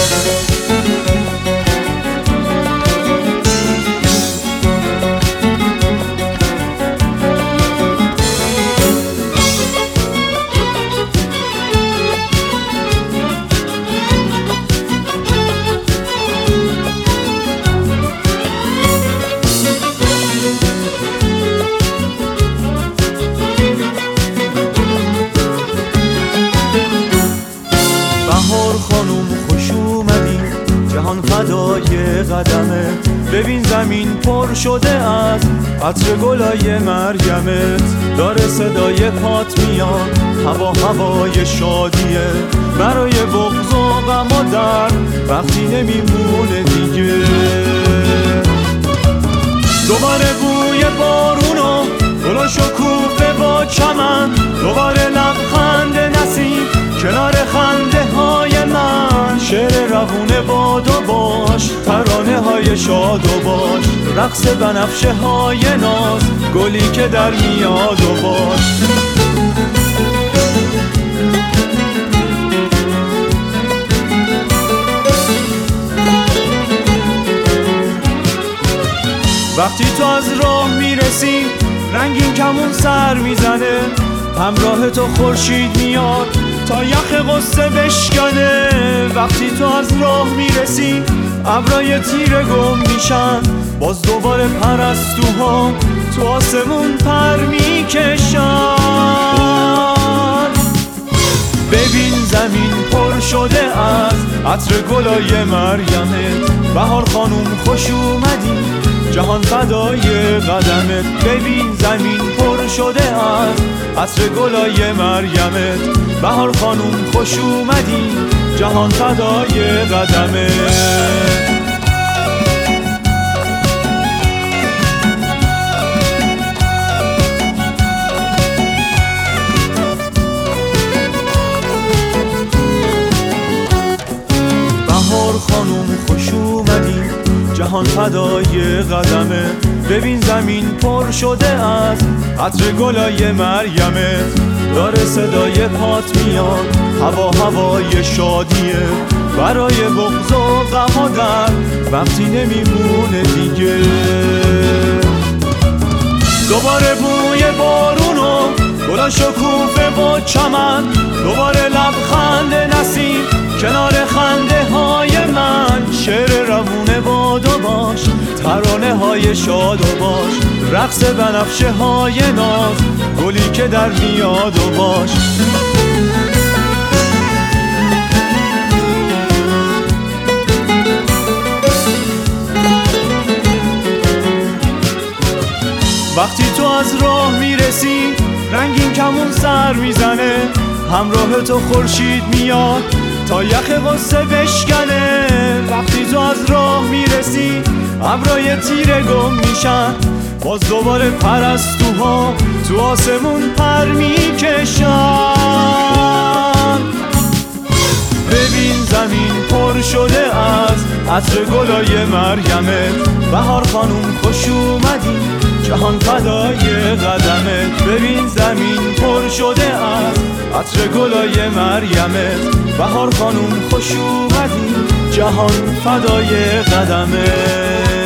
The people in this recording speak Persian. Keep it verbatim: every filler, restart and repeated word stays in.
جهان فدای قدمت، ببین زمین پر شده از عطر گلای مرگمت. داره صدای پات میاد، هوا هوای شادیه، برای بغض و غم و درد وقتی نمیمونه دیگه. دوباره بوی بارون و گل و شکوفه با چمن، دوباره لبخند نسیم کنار خنده های من. شعر روونه باد و باش، ترانه های شاد و باش، رقص بنفشه های ناز، گلی که در میاد و باش. وقتی تو از راه میرسی رنگین کمون سر میزنه، همراه تو خورشید میاد تا یخ غصه بشکنه. وقتی تو از راه میرسی ابرای تیره گم میشن، باز دوباره پرستوها تو آسمون پر میکشن. ببین زمین پر شده از عطر گلای مرگمت، بهار خانوم خوش اومدی جهان فدای قدمت. ببین زمین پر شده از عطر گلای مرگمت، بهار خانوم خوش اومدی جهان فدای قدمت. بهار خانوم خوش اومدی جهان فدای قدمت. ببین زمین پر شده از عطر گلای مرگمت، داره صدای پات میاد، هوا هوای شادیه، برای بغض و غم و درد وقتی نمیمونه دیگه. دوباره بوی بارون و گل و شکوفه با چمن، دوباره لبخند نسیم کنار خنده های من. شعر روونه باد و باش، ترانه های شاد و باش، رقص بنفشه های ناز، گلی که در میاد و باش. وقتی تو از راه میرسی رنگین کمون سر میزنه، همراه تو خورشید میاد تا یخ غصه بشکنه. وقتی تو از راه میرسی ابرای تیره گم میشن، باز دوباره پرستوها تو آسمون پر میکشن. ببین زمین پر شده از عطر گلای مرگمت، بهار خانوم خوش اومدی جهان فدای قدمت. ببین زمین پر شده از عطر گلای مرگمت، بهار خانوم خوش اومدی جهان فدای قدمت.